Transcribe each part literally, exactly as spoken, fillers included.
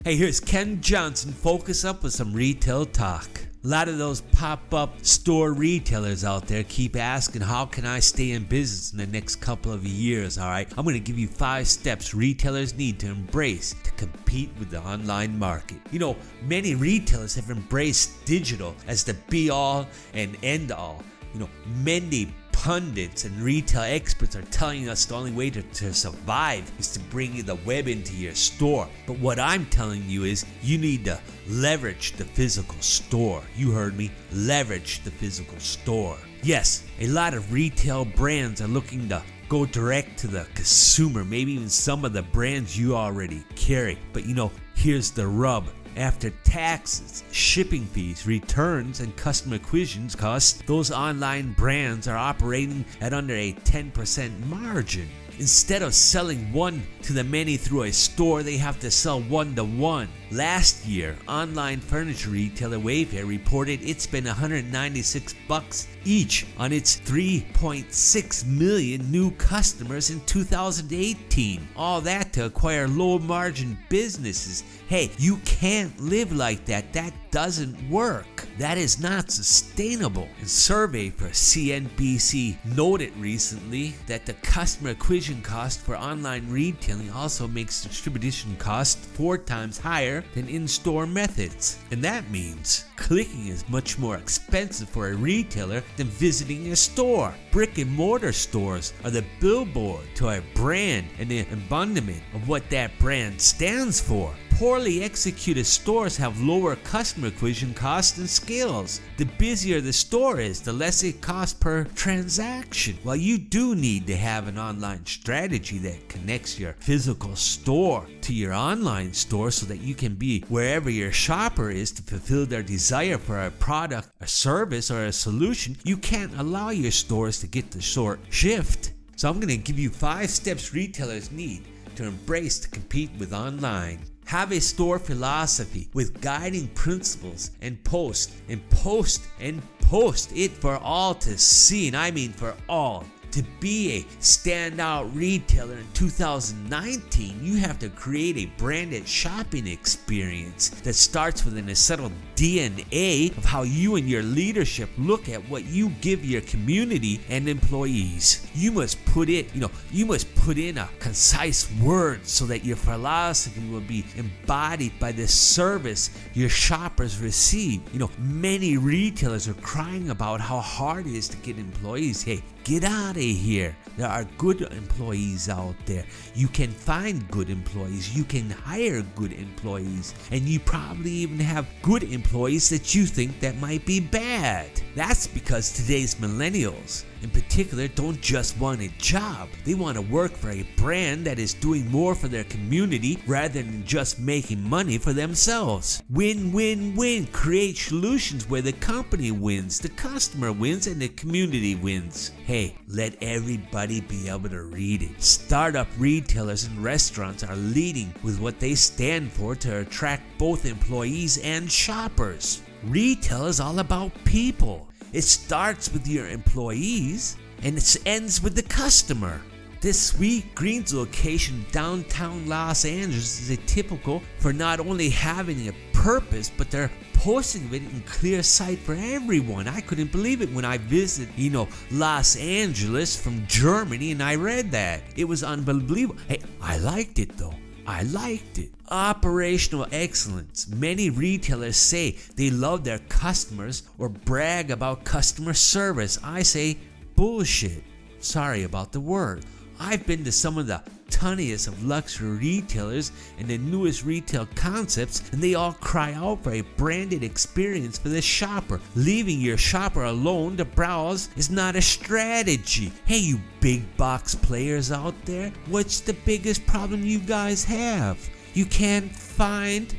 Hey, here's Ken Johnson. Focus up with some retail talk. A lot of those pop-up store retailers out there keep asking, how can I stay in business in the next couple of years, alright? I'm going to give you five steps retailers need to embrace to compete with the online market. You know, many retailers have embraced digital as the be-all and end-all. You know, many pundits and retail experts are telling us the only way to, to survive is to bring the web into your store. But what I'm telling you is you need to leverage the physical store. You heard me, leverage the physical store. Yes, a lot of retail brands are looking to go direct to the consumer, maybe even some of the brands you already carry. But you know, here's the rub. After taxes, shipping fees, returns, and customer acquisition costs, those online brands are operating at under a ten percent margin. Instead of selling one to the many through a store, they have to sell one to one. Last year, online furniture retailer Wayfair reported it spent one hundred ninety-six bucks each on its three point six million new customers in two thousand eighteen. All that to acquire low-margin businesses. Hey, you can't live like that. That doesn't work. That is not sustainable. A survey for C N B C noted recently that the customer acquisition cost for online retailing also makes distribution costs four times higher than in-store methods. And that means clicking is much more expensive for a retailer than visiting a store. Brick and mortar stores are the billboard to a brand and the embodiment of what that brand stands for. Poorly executed stores have lower customer acquisition costs and skills. The busier the store is, the less it costs per transaction. While you do need to have an online strategy that connects your physical store to your online store so that you can be wherever your shopper is to fulfill their desire for a product, a service, or a solution, you can't allow your stores to get the short shift. So I'm going to give you five steps retailers need to embrace to compete with online. Have a store philosophy with guiding principles and post and post and post it for all to see, and I mean for all. To be a standout retailer in two thousand nineteen, you have to create a branded shopping experience that starts with an settled D N A of how you and your leadership look at what you give your community and employees. You must put it, you know, you must put in a concise word so that your philosophy will be embodied by the service your shoppers receive. You know, many retailers are crying about how hard it is to get employees. Hey, get out of here. There are good employees out there. You can find good employees. You can hire good employees. And you probably even have good employees that you think that might be bad. That's because today's millennials, in particular, don't just want a job. They want to work for a brand that is doing more for their community rather than just making money for themselves. Win, win, win. Create solutions where the company wins, the customer wins, and the community wins. Hey, let everybody be able to read it. Startup retailers and restaurants are leading with what they stand for to attract both employees and shoppers. Retail is all about people. It starts with your employees and it ends with the customer. This Sweet Greens location downtown Los Angeles is a typical for not only having a purpose, but they're posting it in clear sight for everyone. I couldn't believe it when I visited, you know, Los Angeles from Germany and I read that. It was unbelievable. Hey, I liked it though. I liked it. Operational excellence. Many retailers say they love their customers or brag about customer service. I say bullshit. Sorry about the word. I've been to some of the tiniest of luxury retailers and the newest retail concepts, and they all cry out for a branded experience for the shopper. Leaving your shopper alone to browse is not a strategy. Hey, you big box players out there, what's the biggest problem you guys have? You can't find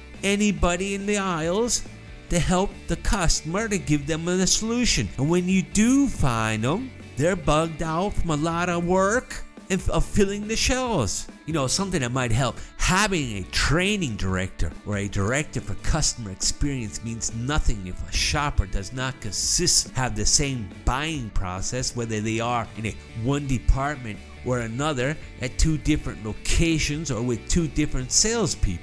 anybody in the aisles to help the customer to give them a solution. And when you do find them, they're bugged out from a lot of work and of filling the shelves. You know, something that might help. Having a training director or a director for customer experience means nothing if a shopper does not consist have the same buying process, whether they are in a one department or another at two different locations or with two different salespeople.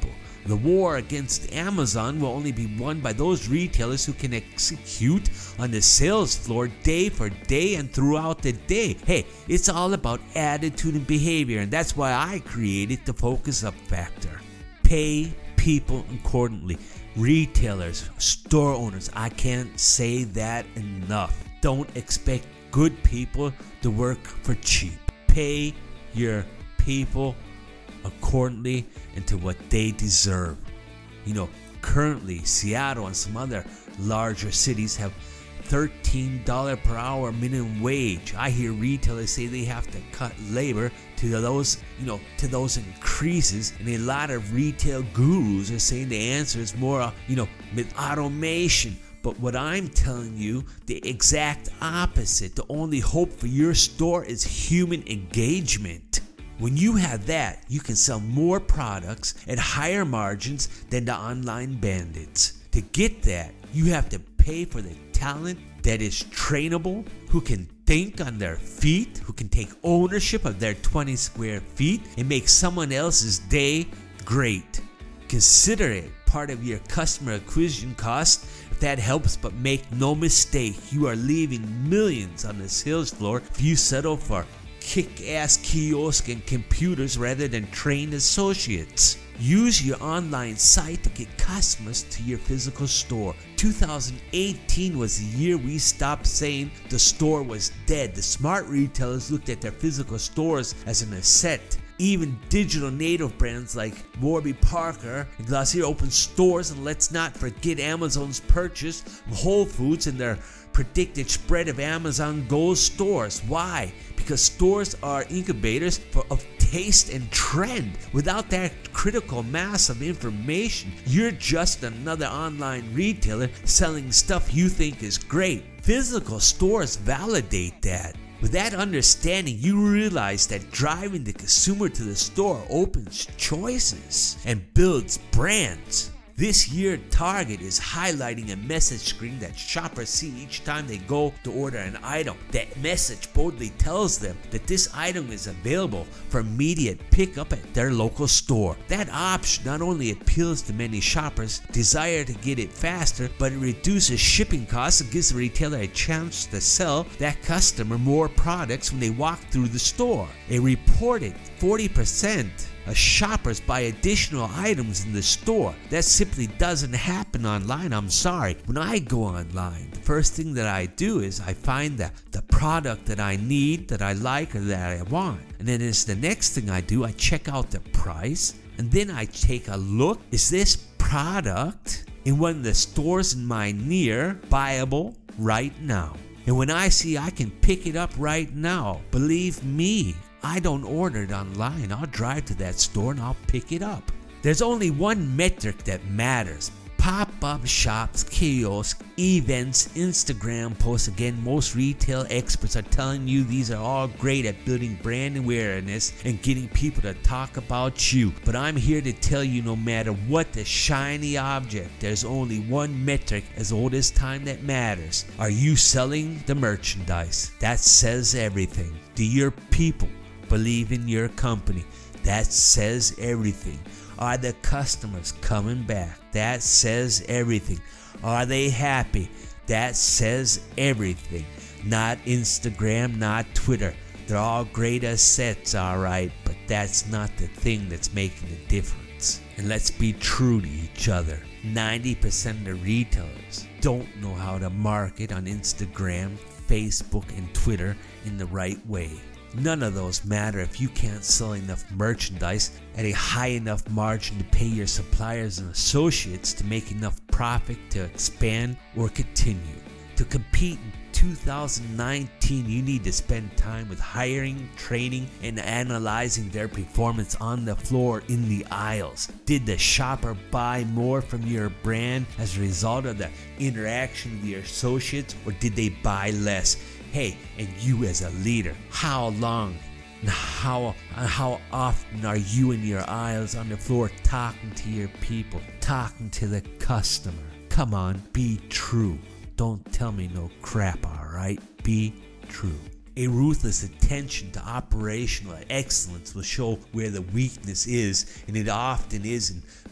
The war against Amazon will only be won by those retailers who can execute on the sales floor day for day and throughout the day. Hey, it's all about attitude and behavior, and that's why I created the Focus Up Factor. Pay people accordingly. Retailers, store owners, I can't say that enough. Don't expect good people to work for cheap. Pay your people accordingly and to what they deserve. You know, currently Seattle and some other larger cities have thirteen dollars per hour minimum wage. I hear retailers say they have to cut labor to those, you know, to those increases, and a lot of retail gurus are saying the answer is more, uh, you know, with automation. But what I'm telling you, the exact opposite. The only hope for your store is human engagement. When you have that, you can sell more products at higher margins than the online bandits. To get that, you have to pay for the talent that is trainable, who can think on their feet, who can take ownership of their twenty square feet and make someone else's day great. Consider it part of your customer acquisition cost. If that helps, but make no mistake, you are leaving millions on the sales floor if you settle for kick-ass kiosks and computers rather than trained associates. Use your online site to get customers to your physical store. two thousand eighteen was the year we stopped saying the store was dead. The smart retailers looked at their physical stores as an asset. Even digital native brands like Warby Parker and Glossier opened stores, and let's not forget Amazon's purchase of Whole Foods and their predicted spread of Amazon Go stores. Why? Because stores are incubators for, of taste and trend. Without that critical mass of information, you're just another online retailer selling stuff you think is great. Physical stores validate that. With that understanding, you realize that driving the consumer to the store opens choices and builds brands. This year, Target is highlighting a message screen that shoppers see each time they go to order an item. That message boldly tells them that this item is available for immediate pickup at their local store. That option not only appeals to many shoppers' desire to get it faster, but it reduces shipping costs and gives the retailer a chance to sell that customer more products when they walk through the store. A reported forty percent of shoppers buy additional items in the store. That simply doesn't happen online. I'm sorry. When I go online, the first thing that I do is I find the, the product that I need, that I like, or that I want. And then it's the next thing I do, I check out the price, and then I take a look. Is this product in one of the stores in my near buyable right now? And when I see I can pick it up right now, believe me, I don't order it online. I'll drive to that store and I'll pick it up. There's only one metric that matters. Pop-up shops, kiosks, events, Instagram posts. Again, most retail experts are telling you these are all great at building brand awareness and getting people to talk about you. But I'm here to tell you, no matter what the shiny object, there's only one metric as old as time that matters. Are you selling the merchandise? That says everything. Do your people believe in your company? That says everything. Are the customers coming back? That says everything. Are they happy? That says everything. Not Instagram, not Twitter. They're all great assets, alright, but that's not the thing that's making the difference. And let's be true to each other. ninety percent of the retailers don't know how to market on Instagram, Facebook, and Twitter in the right way. None of those matter if you can't sell enough merchandise at a high enough margin to pay your suppliers and associates to make enough profit to expand or continue. To compete in two thousand nineteen, you need to spend time with hiring, training, and analyzing their performance on the floor in the aisles. Did the shopper buy more from your brand as a result of the interaction with your associates, or did they buy less? Hey, and you as a leader, how long and how, how often are you in your aisles on the floor talking to your people, talking to the customer? Come on, be true. Don't tell me no crap, alright? Be true. A ruthless attention to operational excellence will show where the weakness is, and it often is in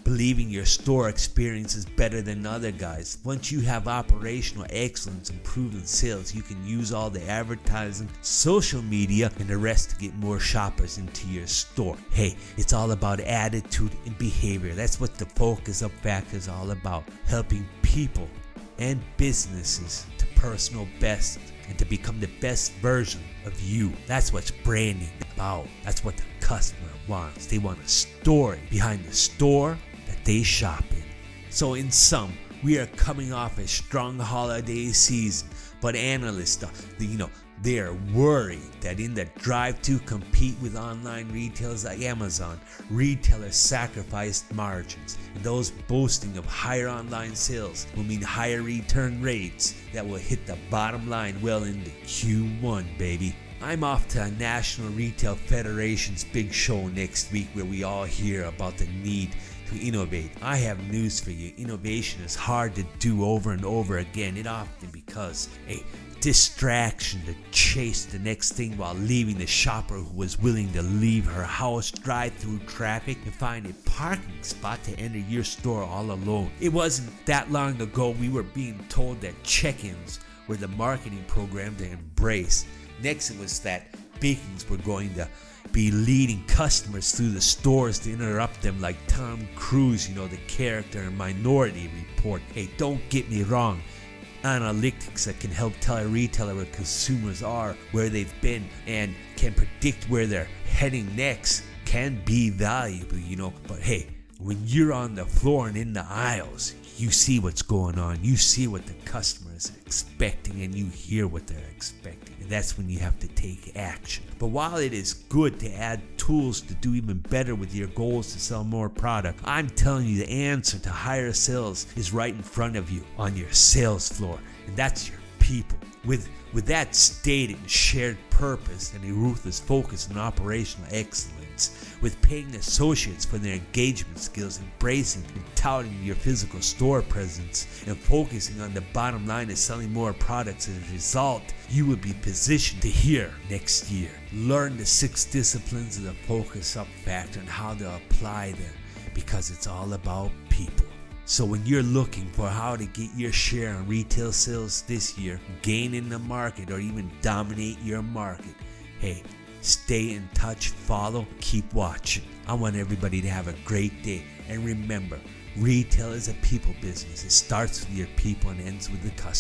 believing your store experience is better than other guys. Once you have operational excellence and proven sales, you can use all the advertising, social media, and the rest to get more shoppers into your store. Hey, it's all about attitude and behavior. That's what the Focus Up Factor is all about. Helping people and businesses to personal best and to become the best version of you. That's what's branding about. That's what the customer wants. They want a story behind the store that they shop in. So in sum, we are coming off a strong holiday season, but analysts, you know, they are worried that in the drive to compete with online retailers like Amazon, retailers sacrificed margins, and those boasting of higher online sales will mean higher return rates that will hit the bottom line well into Q one, baby. I'm off to a National Retail Federation's big show next week where we all hear about the need to innovate. I have news for you. Innovation is hard to do over and over again. It often becomes a distraction to chase the next thing while leaving the shopper who was willing to leave her house, drive through traffic, and find a parking spot to enter your store all alone. It wasn't that long ago we were being told that check-ins were the marketing program to embrace. Next, it was that beacons were going to be leading customers through the stores to interrupt them like Tom Cruise, you know, the character in Minority Report. Hey, don't get me wrong. Analytics that can help tell a retailer where consumers are, where they've been, and can predict where they're heading next can be valuable, you know. But hey, when you're on the floor and in the aisles, you see what's going on. You see what the customer is expecting, and you hear what they're expecting. And that's when you have to take action. But while it is good to add tools to do even better with your goals to sell more product, I'm telling you the answer to higher sales is right in front of you on your sales floor, and that's your people. With with that stated and shared purpose and a ruthless focus on operational excellence, with paying associates for their engagement skills, embracing and touting your physical store presence, and focusing on the bottom line of selling more products as a result, you will be positioned to hear next year. Learn the six disciplines of the Focus Up Factor and how to apply them, because it's all about people. So when you're looking for how to get your share on retail sales this year, gain in the market, or even dominate your market, hey, stay in touch, follow, keep watching. I want everybody to have a great day. And remember, retail is a people business. It starts with your people and ends with the customer.